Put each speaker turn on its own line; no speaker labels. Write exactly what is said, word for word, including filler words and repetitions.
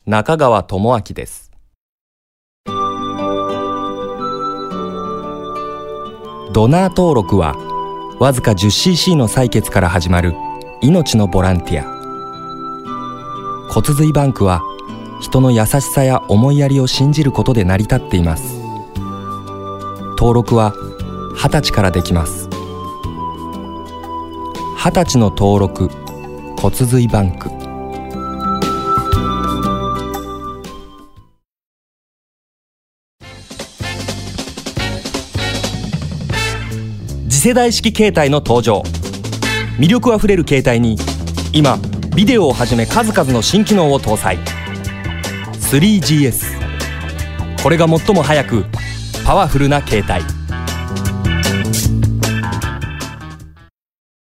中川智明です。ドナー登録はわずか じゅっシーシー の採血から始まる命のボランティア。骨髄バンクは人の優しさや思いやりを信じることで成り立っています。登録ははたちからできます。はたちの登録骨髄バンク。次世代式携帯の登場。魅力あふれる携帯に今ビデオをはじめ数々の新機能を搭載。 スリージーエス、 これが最も速くパワフルな携帯。